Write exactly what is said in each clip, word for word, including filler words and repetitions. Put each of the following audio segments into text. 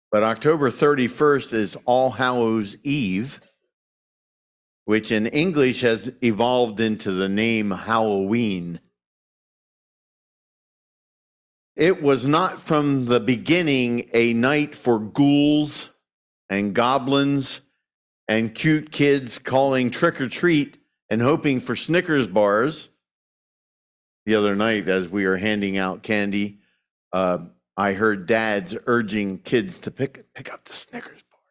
But October thirty-first is All Hallows Eve, which in English has evolved into the name Halloween. It was not from the beginning a night for ghouls and goblins and cute kids calling trick or treat and hoping for Snickers bars. The other night, as we were handing out candy, uh, I heard dads urging kids to pick, pick up the Snickers bar.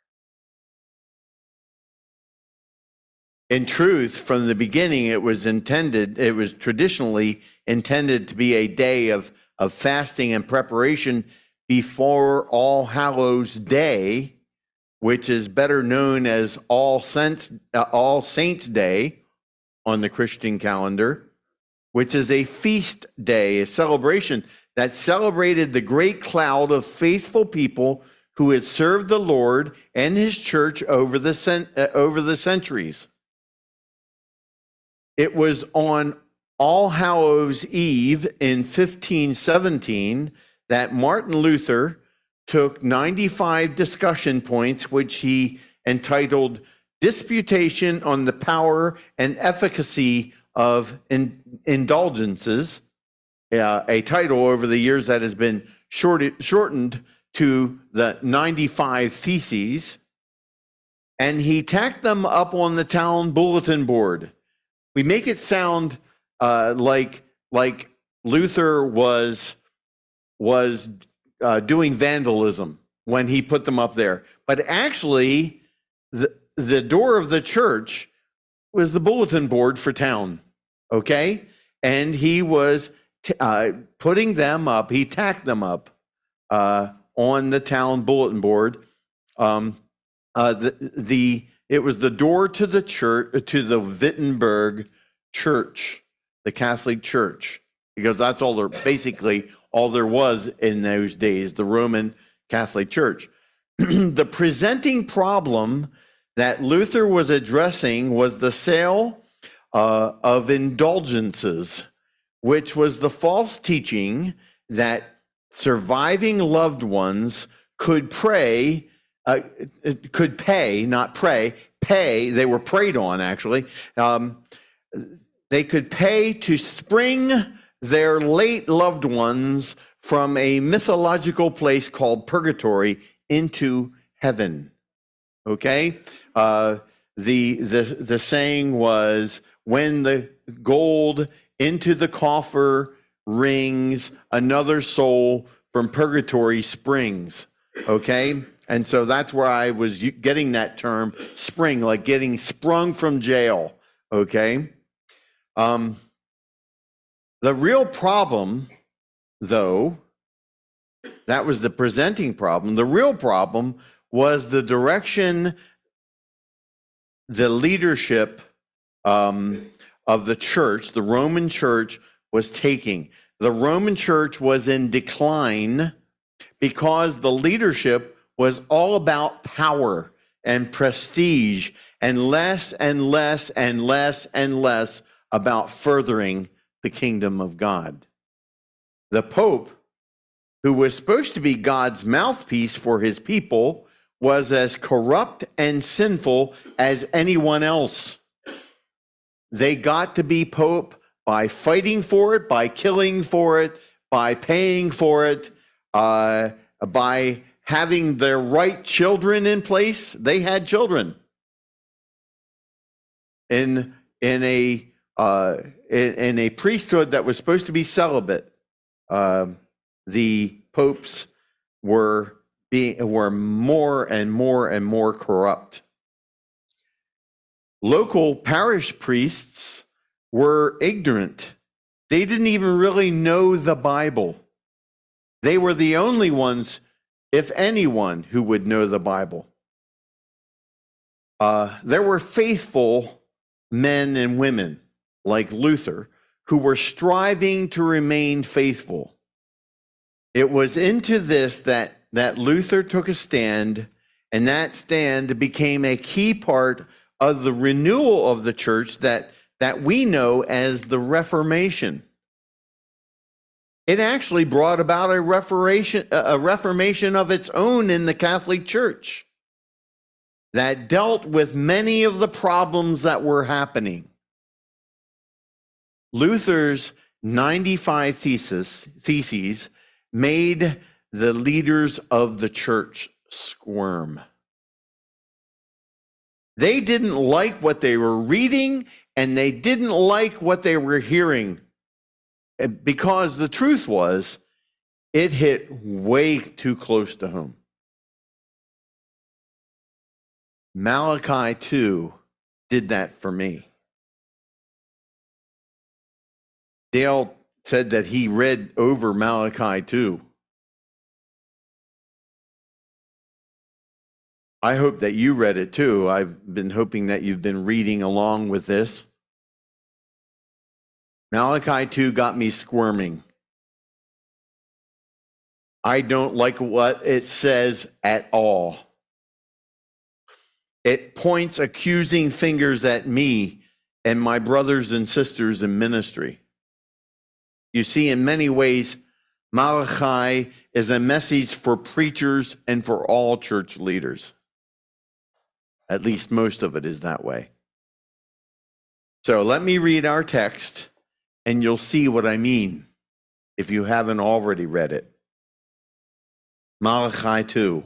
In truth, from the beginning, it was intended, it was traditionally intended to be a day of, of fasting and preparation before All Hallows Day, which is better known as All Saints, uh, All Saints Day on the Christian calendar, which is a feast day, a celebration that celebrated the great cloud of faithful people who had served the Lord and his church over the, cent- uh, over the centuries. It was on All Hallows Eve in fifteen seventeen that Martin Luther took ninety-five discussion points, which he entitled Disputation on the Power and Efficacy of in, Indulgences, uh, a title over the years that has been shorted, shortened to the ninety-five Theses, and he tacked them up on the town bulletin board. We make it sound uh, like like Luther was was uh, doing vandalism when he put them up there, but actually, the the door of the church was the bulletin board for town. Okay, and he was t- uh, putting them up. He tacked them up uh, on the town bulletin board. Um, uh, the the It was the door to the church, to the Wittenberg Church, the Catholic Church, because that's all there, basically all there was in those days, the Roman Catholic Church. The presenting problem that Luther was addressing was the sale uh, of indulgences, which was the false teaching that surviving loved ones could pray Uh, could pay, not pray, pay, they were preyed on actually, um, they could pay to spring their late loved ones from a mythological place called purgatory into heaven. Okay? Uh, the, the, the saying was, when the gold into the coffer rings, another soul from purgatory springs. Okay? And so that's where I was getting that term, spring, like getting sprung from jail, okay? Um, the real problem, though, that was the presenting problem. The real problem was the direction the leadership um, of the church, the Roman church, was taking. The Roman church was in decline because the leadership was all about power and prestige and less and less and less and less about furthering the kingdom of God. The Pope, who was supposed to be God's mouthpiece for his people, was as corrupt and sinful as anyone else. They got to be Pope by fighting for it, by killing for it, by paying for it, uh, by having their right children in place. They had children in in a uh, in, in a priesthood that was supposed to be celibate. Uh, the popes were being were more and more and more corrupt. Local parish priests were ignorant. They didn't even really know the Bible. They were the only ones, if anyone, who would know the Bible. Uh, there were faithful men and women like Luther who were striving to remain faithful. It was into this that, that Luther took a stand, and that stand became a key part of the renewal of the church that, that we know as the Reformation. It actually brought about a reformation, a reformation of its own in the Catholic Church that dealt with many of the problems that were happening. Luther's ninety-five thesis, theses made the leaders of the church squirm. They didn't like what they were reading, and they didn't like what they were hearing, because the truth was, it hit way too close to home. Malachi two did that for me. Dale said that he read over Malachi two. I hope that you read it too. I've been hoping that you've been reading along with this. Malachi two got me squirming. I don't like what it says at all. It points accusing fingers at me and my brothers and sisters in ministry. You see, in many ways, Malachi is a message for preachers and for all church leaders. At least most of it is that way. So let me read our text, and you'll see what I mean if you haven't already read it. Malachi two.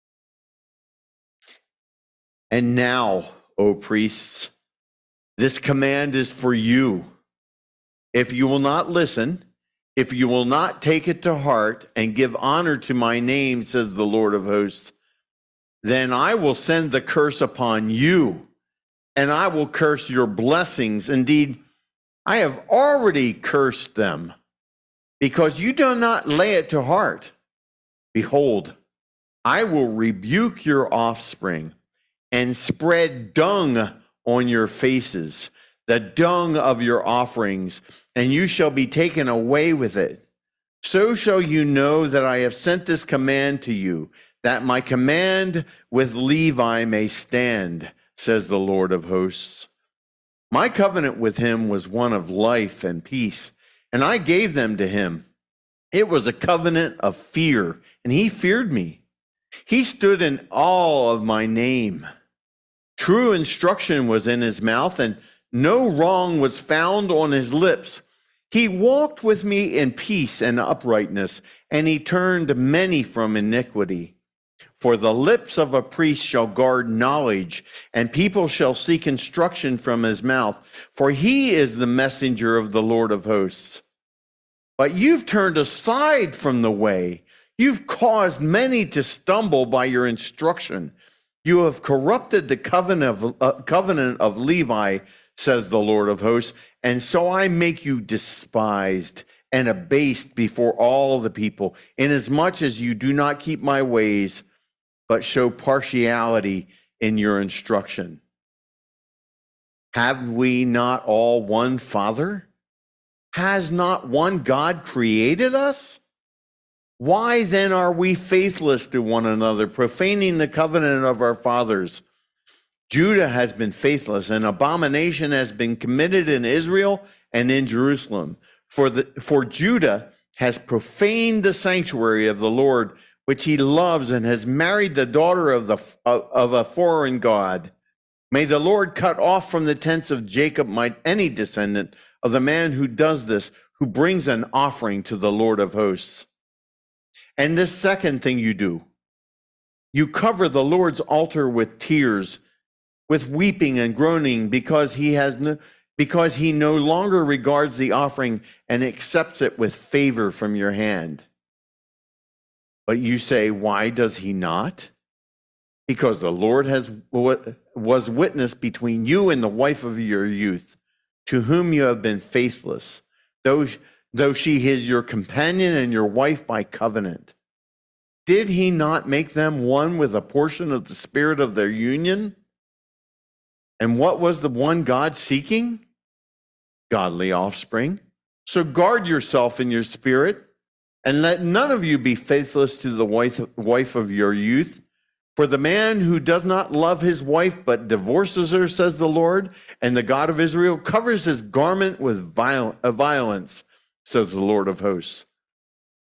And now, O priests, this command is for you. If you will not listen, if you will not take it to heart and give honor to my name, says the Lord of hosts, then I will send the curse upon you, and I will curse your blessings. Indeed, I have already cursed them, because you do not lay it to heart. Behold, I will rebuke your offspring and spread dung on your faces, the dung of your offerings, and you shall be taken away with it. So shall you know that I have sent this command to you, that my command with Levi may stand, says the Lord of hosts. My covenant with him was one of life and peace, and I gave them to him. It was a covenant of fear, and he feared me. He stood in awe of my name. True instruction was in his mouth, and no wrong was found on his lips. He walked with me in peace and uprightness, and he turned many from iniquity. For the lips of a priest shall guard knowledge, and people shall seek instruction from his mouth. For he is the messenger of the Lord of hosts. But you've turned aside from the way. You've caused many to stumble by your instruction. You have corrupted the covenant of, uh, covenant of Levi, says the Lord of hosts, and so I make you despised and abased before all the people, inasmuch as you do not keep my ways, but show partiality in your instruction. Have we not all one Father? Has not one God created us? Why then are we faithless to one another, profaning the covenant of our fathers? Judah has been faithless, and abomination has been committed in Israel and in Jerusalem. For, the, for Judah has profaned the sanctuary of the Lord, which he loves, and has married the daughter of, the, of a foreign god. May the Lord cut off from the tents of Jacob my, any descendant of the man who does this, who brings an offering to the Lord of hosts. And this second thing you do, you cover the Lord's altar with tears, with weeping and groaning, because he has no, because he no longer regards the offering and accepts it with favor from your hand. But you say, why does he not? Because the Lord has was witness between you and the wife of your youth, to whom you have been faithless, though, though she is your companion and your wife by covenant. Did he not make them one with a portion of the spirit of their union? And what was the one God seeking? Godly offspring. So guard yourself in your spirit, and let none of you be faithless to the wife, wife of your youth. For the man who does not love his wife but divorces her, says the Lord, and the God of Israel, covers his garment with viol- violence, says the Lord of hosts.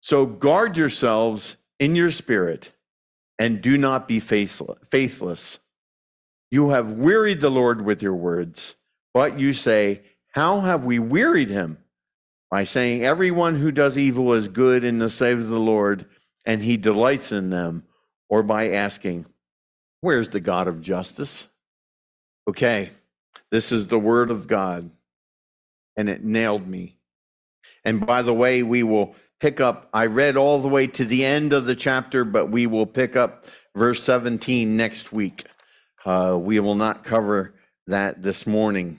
So guard yourselves in your spirit and do not be faithless. You have wearied the Lord with your words, but you say, how have we wearied him? By saying everyone who does evil is good in the sight of the Lord, and he delights in them, or by asking, where's the God of justice? Okay, this is the word of God, and it nailed me. And by the way, we will pick up, I read all the way to the end of the chapter, but we will pick up verse seventeen next week. Uh, we will not cover that this morning.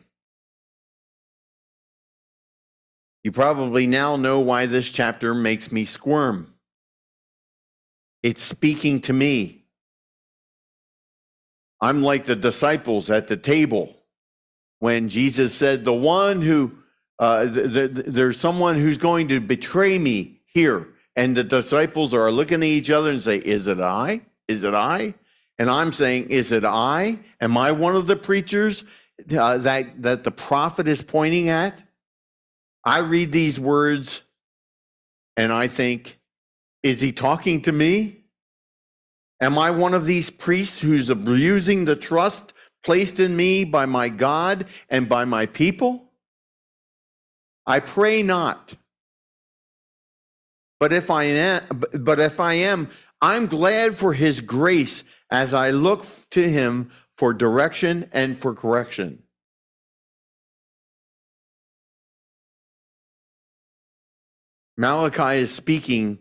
You probably now know why this chapter makes me squirm. It's speaking to me. I'm like the disciples at the table when Jesus said, the one who, uh, th- th- there's someone who's going to betray me here. And the disciples are looking at each other and say, is it I? Is it I? And I'm saying, is it I? Am I one of the preachers uh, that, that the prophet is pointing at? I read these words and I think, is he talking to me? Am I one of these priests who's abusing the trust placed in me by my God and by my people? I pray not. But if I am, but if I am, I'm glad for his grace as I look to him for direction and for correction. Malachi is speaking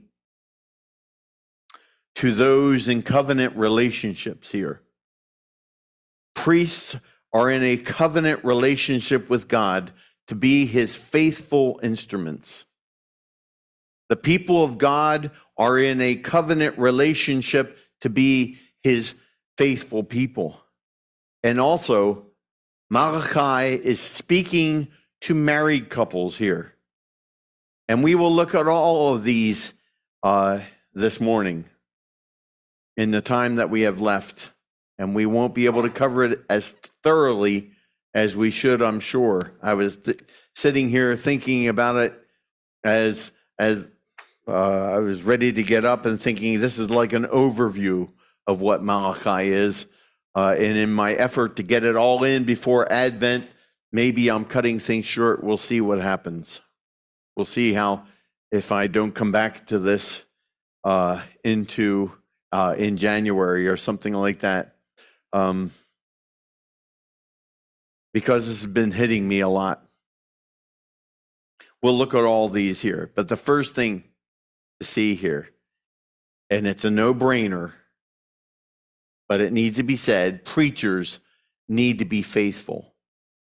to those in covenant relationships here. Priests are in a covenant relationship with God to be his faithful instruments. The people of God are in a covenant relationship to be his faithful people. And also, Malachi is speaking to married couples here. And we will look at all of these uh, this morning in the time that we have left. And we won't be able to cover it as thoroughly as we should, I'm sure. I was th- sitting here thinking about it as, as uh, I was ready to get up and thinking this is like an overview of what Malachi is. Uh, and in my effort to get it all in before Advent, maybe I'm cutting things short. We'll see what happens. We'll see how, if I don't come back to this uh, into uh, in January or something like that, um, because this has been hitting me a lot. We'll look at all these here, but the first thing to see here, and it's a no-brainer, but it needs to be said, preachers need to be faithful.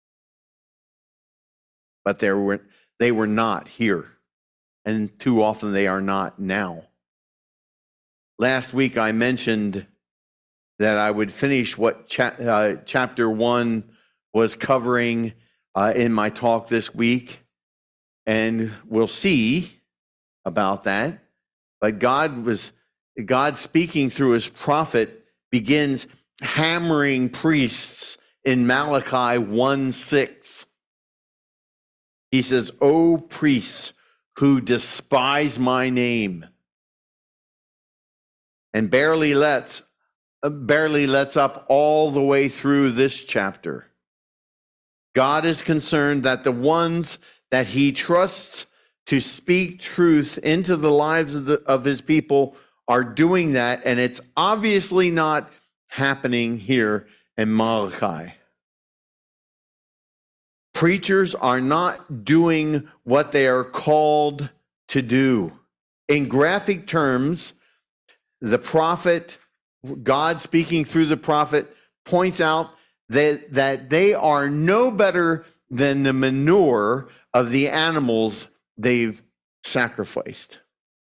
But there were They were not here, and too often they are not now. Last week I mentioned that I would finish what cha- uh, chapter one was covering uh, in my talk this week, and we'll see about that. But God was God speaking through his prophet begins hammering priests in Malachi one six. He says, O priests who despise my name, and barely lets, barely lets up all the way through this chapter. God is concerned that the ones that he trusts to speak truth into the lives of, the, of his people are doing that, and it's obviously not happening here in Malachi. Preachers are not doing what they are called to do. In graphic terms, the prophet, God speaking through the prophet, points out that, that they are no better than the manure of the animals they've sacrificed.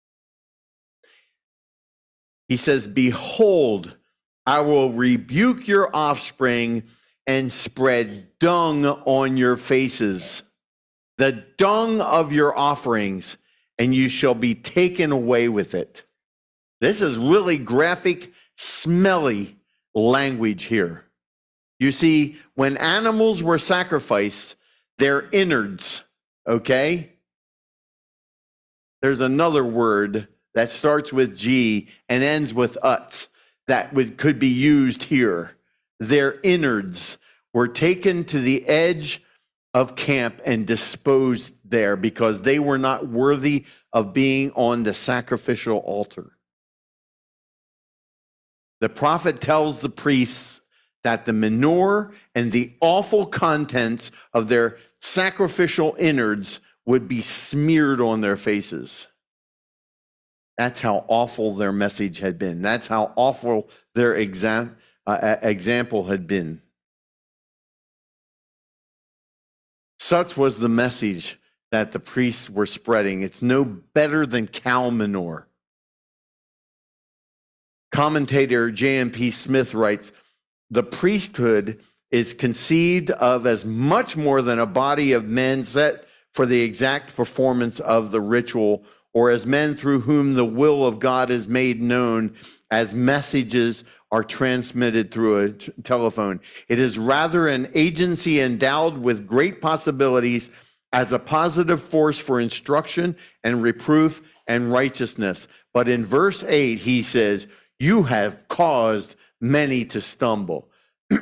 He says, behold, I will rebuke your offspring and spread dung on your faces, the dung of your offerings, and you shall be taken away with it. This is really graphic, smelly language here. You see, when animals were sacrificed, their innards, okay, There's another word that starts with G and ends with uts that would, could be used here. Their innards were taken to the edge of camp and disposed there because they were not worthy of being on the sacrificial altar. The prophet tells the priests that the manure and the awful contents of their sacrificial innards would be smeared on their faces. That's how awful their message had been. That's how awful their exam, uh, example had been. Such was the message that the priests were spreading. It's no better than cow manure. Commentator J M P Smith writes, the priesthood is conceived of as much more than a body of men set for the exact performance of the ritual, or as men through whom the will of God is made known as messages are transmitted through a t- telephone. It is rather an agency endowed with great possibilities as a positive force for instruction and reproof and righteousness. But in verse eight, he says, you have caused many to stumble.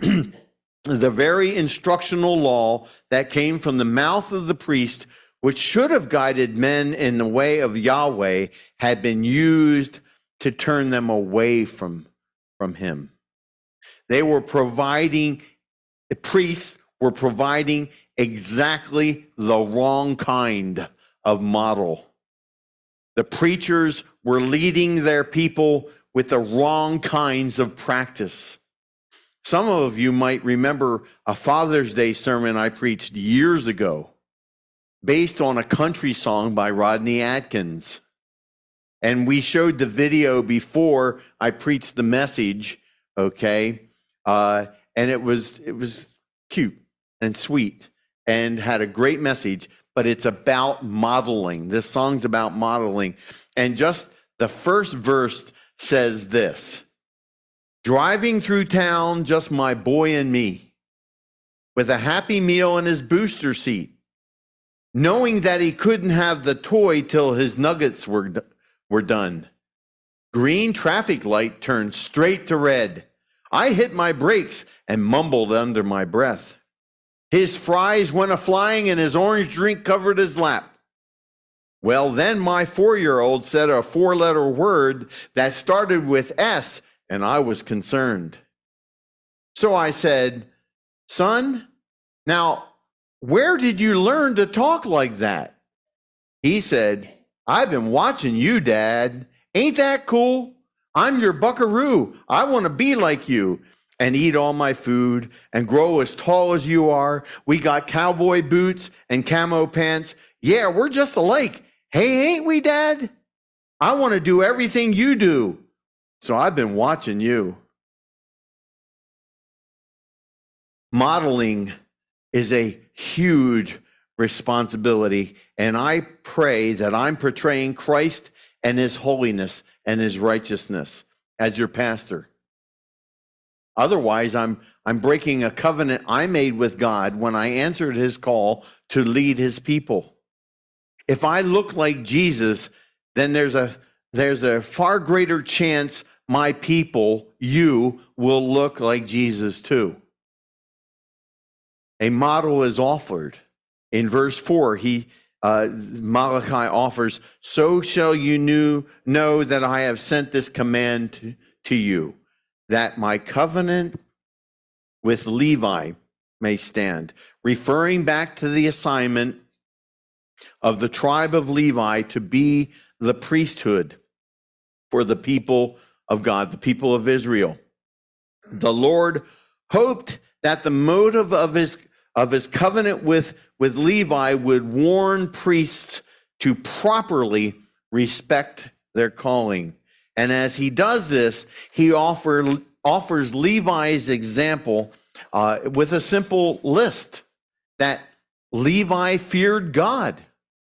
The very instructional law that came from the mouth of the priest, which should have guided men in the way of Yahweh, had been used to turn them away from, from him. They were providing, the priests were providing exactly the wrong kind of model. The preachers were leading their people with the wrong kinds of practice. Some of you might remember a Father's Day sermon I preached years ago based on a country song by Rodney Atkins. And we showed the video before I preached the message, okay? Uh, and it was it was cute and sweet and had a great message, but it's about modeling. This song's about modeling. And just the first verse says this: driving through town, just my boy and me, with a Happy Meal in his booster seat, knowing that he couldn't have the toy till his nuggets were, were done. Green traffic light turned straight to red. I hit my brakes and mumbled under my breath. His fries went a-flying and his orange drink covered his lap. Well, then my four-year-old said a four-letter word that started with S, and I was concerned. So I said, son, now, where did you learn to talk like that? He said, I've been watching you, Dad. Ain't that cool? I'm your buckaroo. I want to be like you and eat all my food and grow as tall as you are. We got cowboy boots and camo pants. Yeah, we're just alike. Hey, ain't we, Dad? I want to do everything you do. So I've been watching you. Modeling is a huge responsibility, and I pray that I'm portraying Christ and his holiness and his righteousness as your pastor. Otherwise, I'm I'm breaking a covenant I made with God when I answered his call to lead his people. If I look like Jesus, then there's a there's a far greater chance my people, you, will look like Jesus too. A model is offered. In verse four, he uh, Malachi offers, so shall you knew, know that I have sent this command to, to you, that my covenant with Levi may stand. Referring back to the assignment of the tribe of Levi to be the priesthood for the people of God, the people of Israel. The Lord hoped that the motive of his of his covenant with, with Levi would warn priests to properly respect their calling. And as he does this, he offer, offers Levi's example uh, with a simple list that Levi feared God.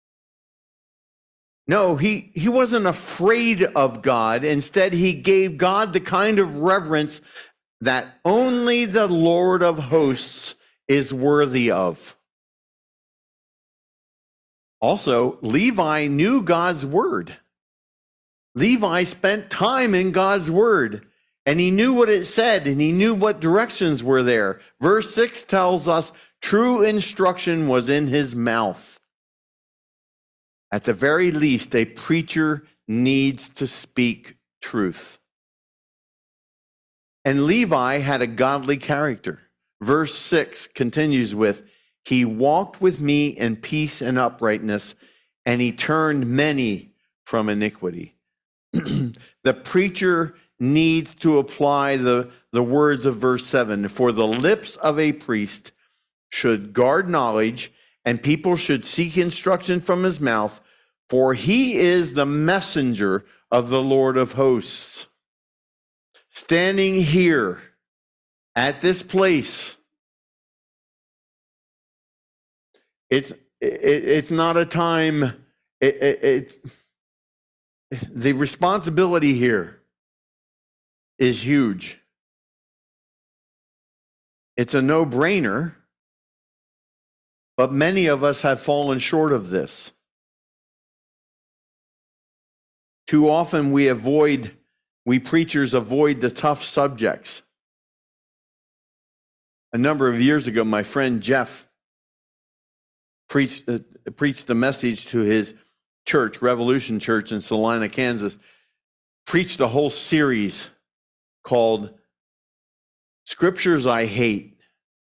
No, he, he wasn't afraid of God. Instead, he gave God the kind of reverence that only the Lord of hosts is worthy of. Also, Levi knew God's word. Levi spent time in God's word, and he knew what it said, and he knew what directions were there. Verse six tells us true instruction was in his mouth. At the very least, a preacher needs to speak truth. And Levi had a godly character. Verse six continues with, he walked with me in peace and uprightness, and he turned many from iniquity. The preacher needs to apply the, the words of verse seven. For the lips of a priest should guard knowledge, and people should seek instruction from his mouth, for he is the messenger of the Lord of hosts. Standing here at this place, it's it, it's not a time, it, it, it's the responsibility here is huge. It's a no-brainer, but many of us have fallen short of this. Too often we avoid, we preachers avoid the tough subjects. A number of years ago, my friend Jeff preached, uh, preached the message to his church, Revolution Church in Salina, Kansas, preached a whole series called Scriptures I Hate,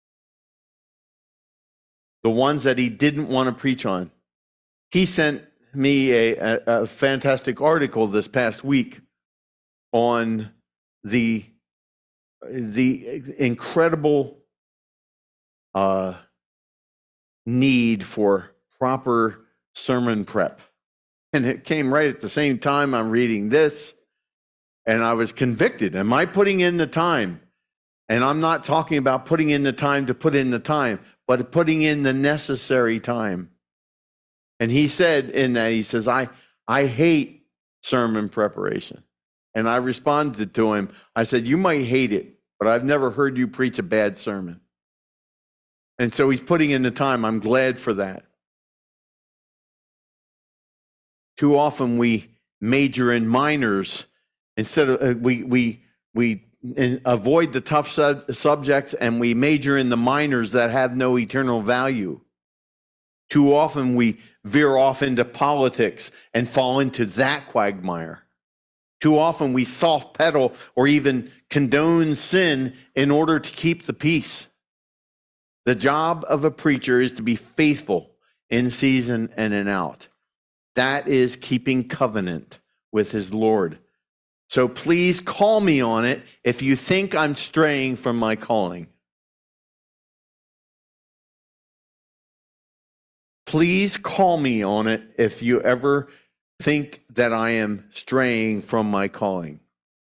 the ones that he didn't want to preach on. He sent me a, a, a fantastic article this past week on the, the incredible uh, need for proper sermon prep. And it came right at the same time I'm reading this, and I was convicted. Am I putting in the time? And I'm not talking about putting in the time to put in the time, but putting in the necessary time. And he said in that, he says, I, I hate sermon preparation. And I responded to him, I said, you might hate it, but I've never heard you preach a bad sermon. And so he's putting in the time. I'm glad for that. Too often we major in minors instead of uh, we we we avoid the tough sub- subjects and we major in the minors that have no eternal value. Too often we veer off into politics and fall into that quagmire. Too often we soft pedal or even condone sin in order to keep the peace. The job of a preacher is to be faithful in season and in out. That is keeping covenant with his Lord. So please call me on it if you think I'm straying from my calling. Please call me on it if you ever think that I am straying from my calling.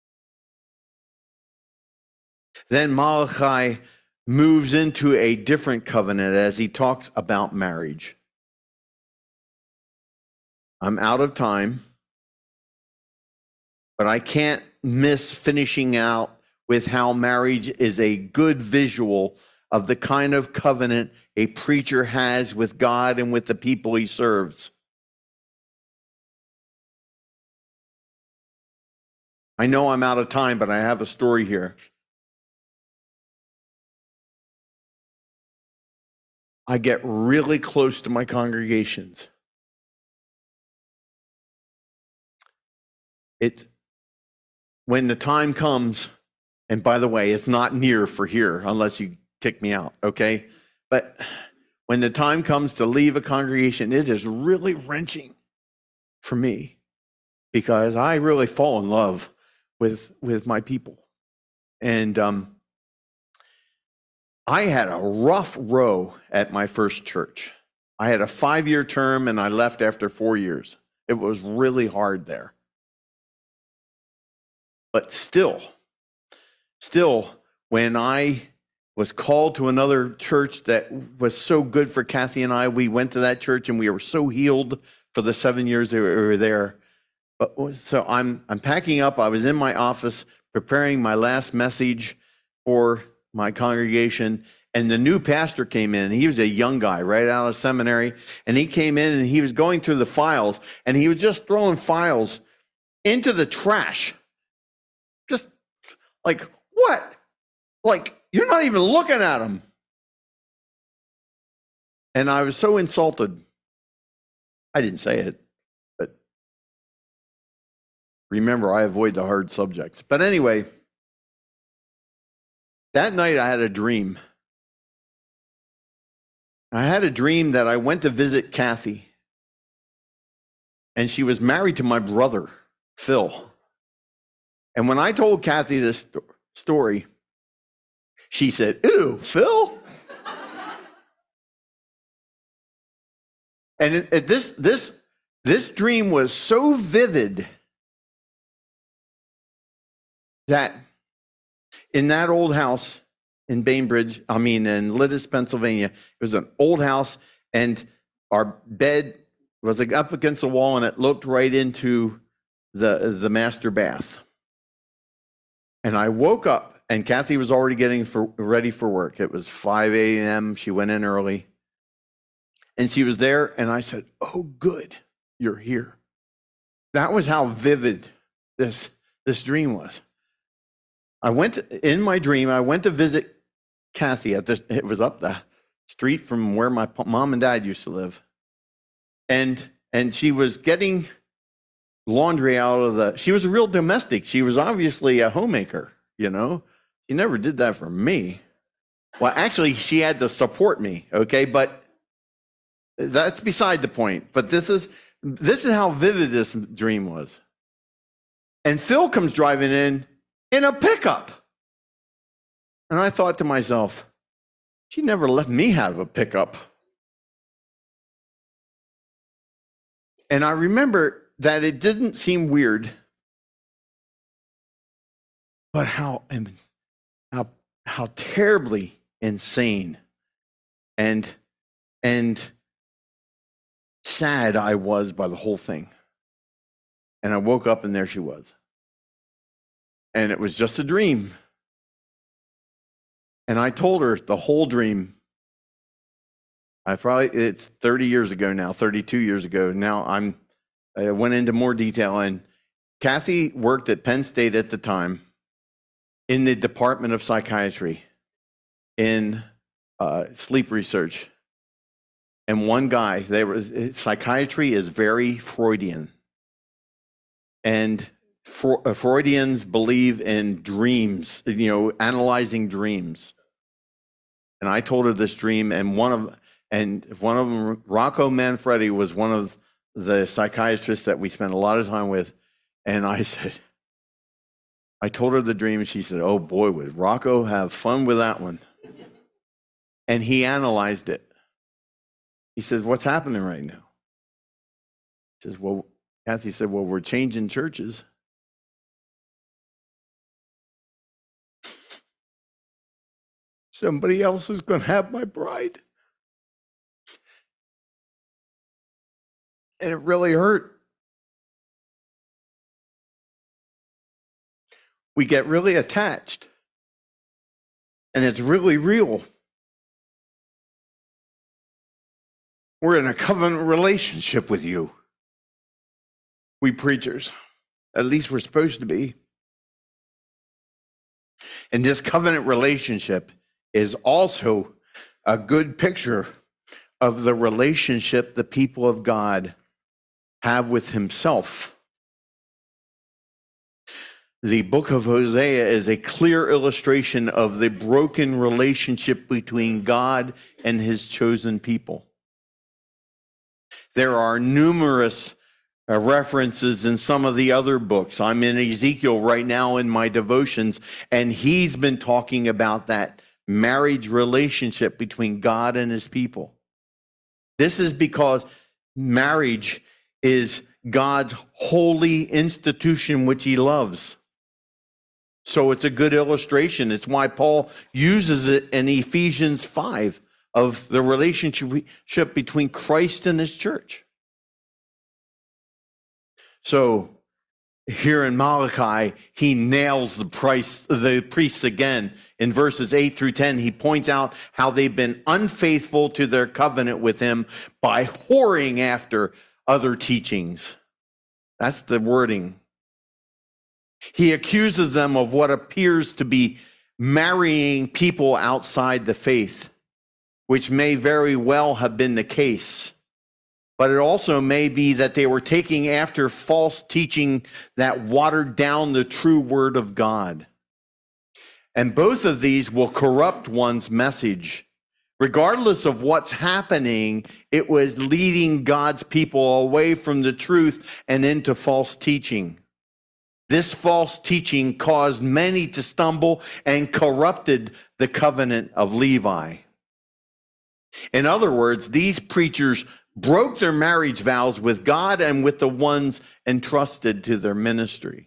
Then Malachi moves into a different covenant as he talks about marriage. I'm out of time, but I can't miss finishing out with how marriage is a good visual of the kind of covenant a preacher has with God and with the people he serves. I know I'm out of time, but I have a story here. I get really close to my congregations. It, when the time comes, and by the way, it's not near for here unless you tick me out, okay? But when the time comes to leave a congregation, it is really wrenching for me because I really fall in love with, with my people. And um, I had a rough row at my first church. I had a five-year term and I left after four years. It was really hard there. But still, still, when I was called to another church that was so good for Kathy and I, we went to that church and we were so healed for the seven years that we were there. But so I'm I'm packing up. I was in my office preparing my last message for my congregation, And the new pastor came in, and he was a young guy right out of seminary. And he came in and he was going through the files, and he was just throwing files into the trash. Just like, what? Like, you're not even looking at them. And I was so insulted. I didn't say it, but remember, I avoid the hard subjects. But anyway, that night I had a dream. I had a dream that I went to visit Kathy, and she was married to my brother, Phil. And when I told Kathy this st- story, she said, "Ooh, Phil?" And it, it, this, this, this dream was so vivid that in that old house in Bainbridge, I mean, in Lititz, Pennsylvania, it was an old house, and our bed was like up against the wall, and it looked right into the, the master bath. And I woke up, and Kathy was already getting for, ready for work. It was five a.m. She went in early. And she was there, and I said, "Oh, good, you're here." That was how vivid this, this dream was. I went to, in my dream, I went to visit Kathy at this, it was up the street from where my mom and dad used to live. And, and she was getting laundry out of the, she was a real domestic. She was obviously a homemaker, you know. She never did that for me. Well, actually, she had to support me, okay? But that's beside the point. But this is, this is how vivid this dream was. And Phil comes driving in in a pickup. And I thought to myself, she never let me have a pickup. And I remember that it didn't seem weird, but how, how, how terribly insane and, and sad I was by the whole thing. And I woke up and there she was. And it was just a dream. And I told her the whole dream. I probably, it's thirty years ago now, thirty-two years ago. Now I'm, I went into more detail, and Kathy worked at Penn State at the time in the Department of Psychiatry in uh, sleep research. And one guy, they were, psychiatry is very Freudian. And Freudians believe in dreams, you know, analyzing dreams. And I told her this dream, and one of, and one of them, Rocco Manfredi, was one of the psychiatrists that we spent a lot of time with. And I said, I told her the dream, and she said, "Oh boy, would Rocco have fun with that one." And he analyzed it. He says, "What's happening right now?" He says, "Well," Kathy said, "well, we're changing churches." Somebody else is going to have my bride. And it really hurt. We get really attached. And it's really real. We're in a covenant relationship with you. We preachers. At least we're supposed to be. And this covenant relationship is also a good picture of the relationship the people of God have with himself. The book of Hosea is a clear illustration of the broken relationship between God and his chosen people. There are numerous uh, references in some of the other books. I'm in Ezekiel right now in my devotions, and he's been talking about that marriage relationship between God and his people. This is because marriage is God's holy institution which he loves. So it's a good illustration. It's why Paul uses it in Ephesians five of the relationship between Christ and his church. So here in Malachi, he nails the price, the priests again. In verses eight through ten, he points out how they've been unfaithful to their covenant with him by whoring after other teachings. That's the wording. He accuses them of what appears to be marrying people outside the faith, which may very well have been the case. But it also may be that they were taking after false teaching that watered down the true word of God. And both of these will corrupt one's message. Regardless of what's happening, it was leading God's people away from the truth and into false teaching. This false teaching caused many to stumble and corrupted the covenant of Levi. In other words, these preachers broke their marriage vows with God and with the ones entrusted to their ministry.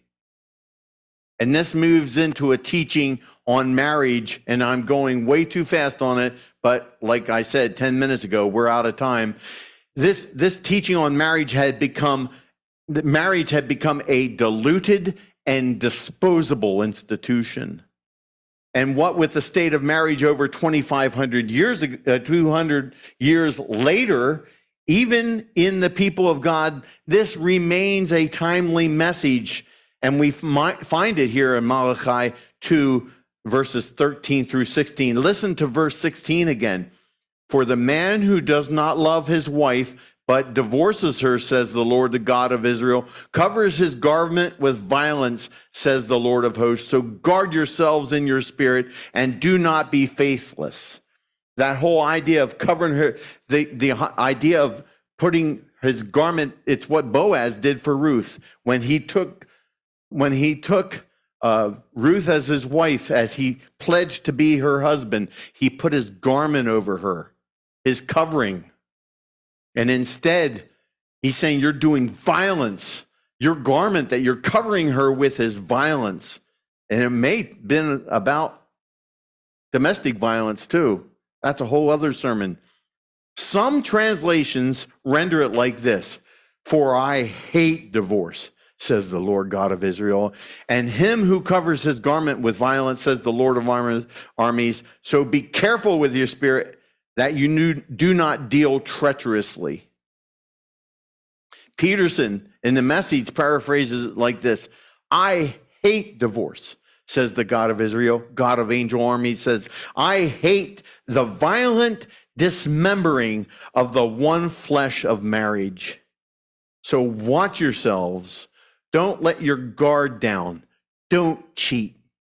And this moves into a teaching on marriage, and I'm going way too fast on it, but like I said ten minutes ago, we're out of time. This, this teaching on marriage had become, marriage had become a diluted and disposable institution. And what with the state of marriage over twenty-five hundred years, uh, two hundred years later, even in the people of God, this remains a timely message. And we might find it here in Malachi two, verses thirteen through sixteen. Listen to verse sixteen again. For the man who does not love his wife, but divorces her, says the Lord, the God of Israel, covers his garment with violence, says the Lord of hosts. So guard yourselves in your spirit and do not be faithless. That whole idea of covering her, the, the idea of putting his garment, it's what Boaz did for Ruth. When he took, when he took uh, Ruth as his wife, as he pledged to be her husband, he put his garment over her, his covering. And instead, he's saying you're doing violence. Your garment that you're covering her with is violence. And it may have been about domestic violence too. That's a whole other sermon. Some translations render it like this: for I hate divorce, says the Lord God of Israel, and him who covers his garment with violence, says the Lord of armies. So be careful with your spirit that you do not deal treacherously. Peterson in the Message paraphrases it like this: I hate divorce, says the God of Israel. God of angel armies says, I hate the violent dismembering of the one flesh of marriage. So watch yourselves. Don't let your guard down. Don't cheat.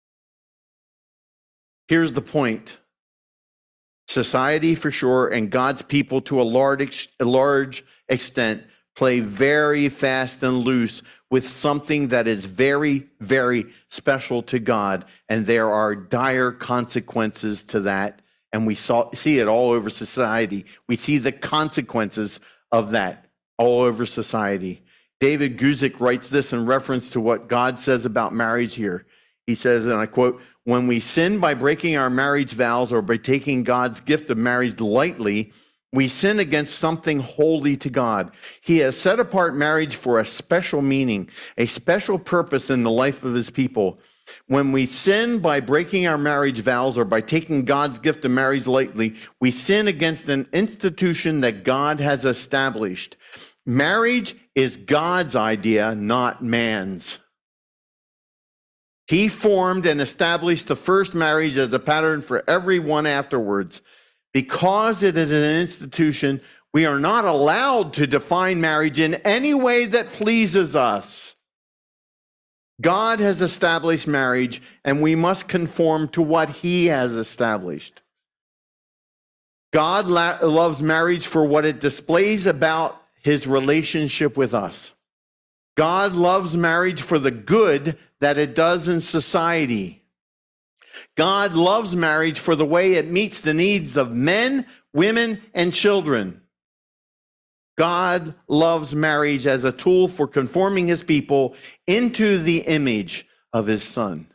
Here's the point. Society, for sure, and God's people to a large, a large extent play very fast and loose with something that is very, very special to God, and there are dire consequences to that, and we saw, see it all over society. We see the consequences of that all over society. David Guzik writes this in reference to what God says about marriage here. He says, and I quote, when we sin by breaking our marriage vows or by taking God's gift of marriage lightly, we sin against something holy to God. He has set apart marriage for a special meaning, a special purpose in the life of his people. When we sin by breaking our marriage vows or by taking God's gift of marriage lightly, we sin against an institution that God has established. Marriage is God's idea, not man's. He formed and established the first marriage as a pattern for everyone afterwards. Because it is an institution, we are not allowed to define marriage in any way that pleases us. God has established marriage, and we must conform to what he has established. God la- loves marriage for what it displays about his relationship with us. God loves marriage for the good that it does in society. God loves marriage for the way it meets the needs of men, women, and children. God loves marriage as a tool for conforming his people into the image of his Son.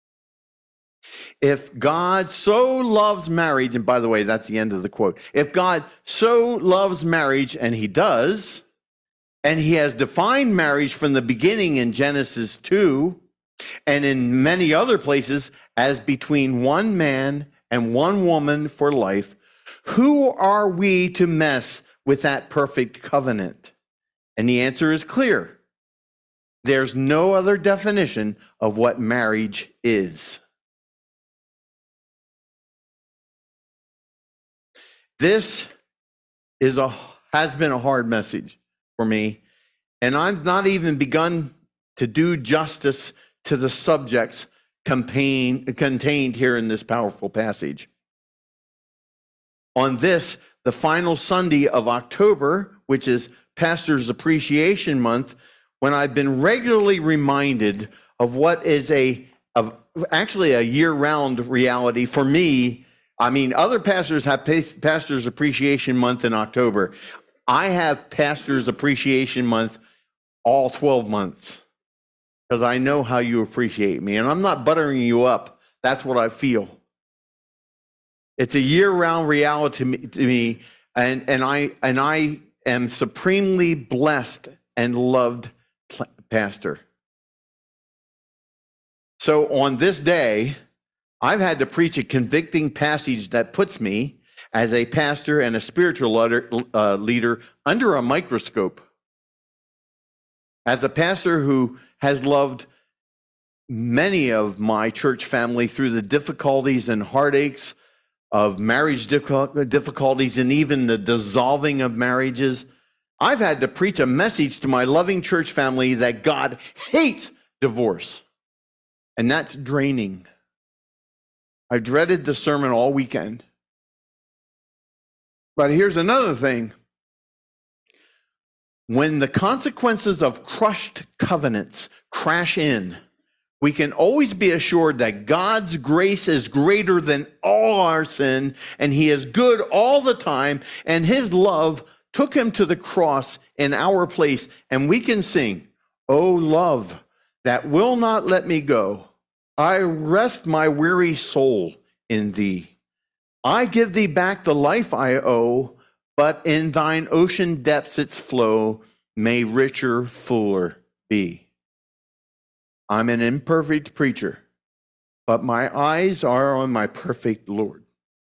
If God so loves marriage, and by the way, that's the end of the quote. If God so loves marriage, and he does, And he has defined marriage from the beginning in Genesis two and in many other places as between one man and one woman for life. Who are we to mess with that perfect covenant? And the answer is clear. There's no other definition of what marriage is. This is a has been a hard message for me, and I've not even begun to do justice to the subjects contained contained here in this powerful passage. On this, the final Sunday of October, which is Pastor's Appreciation Month, when I've been regularly reminded of what is a of actually a year-round reality for me. I mean, other pastors have Pastor's Appreciation Month in October. I have Pastor's Appreciation Month all twelve months because I know how you appreciate me. And I'm not buttering you up. That's what I feel. It's a year-round reality to me, to me and, and, I, and I am supremely blessed and loved pastor. So on this day, I've had to preach a convicting passage that puts me, as a pastor and a spiritual leader, uh, leader, under a microscope. As a pastor who has loved many of my church family through the difficulties and heartaches of marriage difficulties and even the dissolving of marriages, I've had to preach a message to my loving church family that God hates divorce. And that's draining. I dreaded the sermon all weekend. But here's another thing. When the consequences of crushed covenants crash in, we can always be assured that God's grace is greater than all our sin, and he is good all the time, and his love took him to the cross in our place, and we can sing, "O love that will not let me go, I rest my weary soul in thee. I give thee back the life I owe, but in thine ocean depths its flow may richer, fuller be." I'm an imperfect preacher, but my eyes are on my perfect Lord.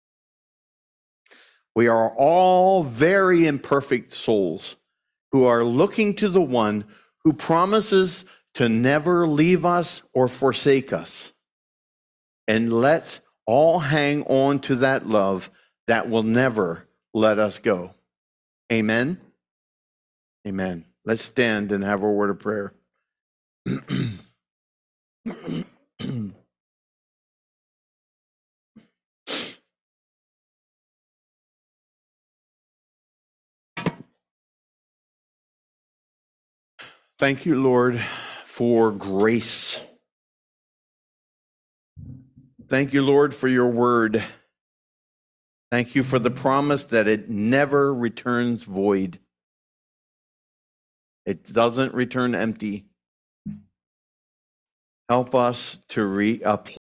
We are all very imperfect souls who are looking to the one who promises to never leave us or forsake us. And let's all hang on to that love that will never let us go. Amen? Amen. Let's stand and have a word of prayer. Thank you, Lord, for grace. Thank you, Lord, for your word. Thank you for the promise that it never returns void. It doesn't return empty. Help us to reapply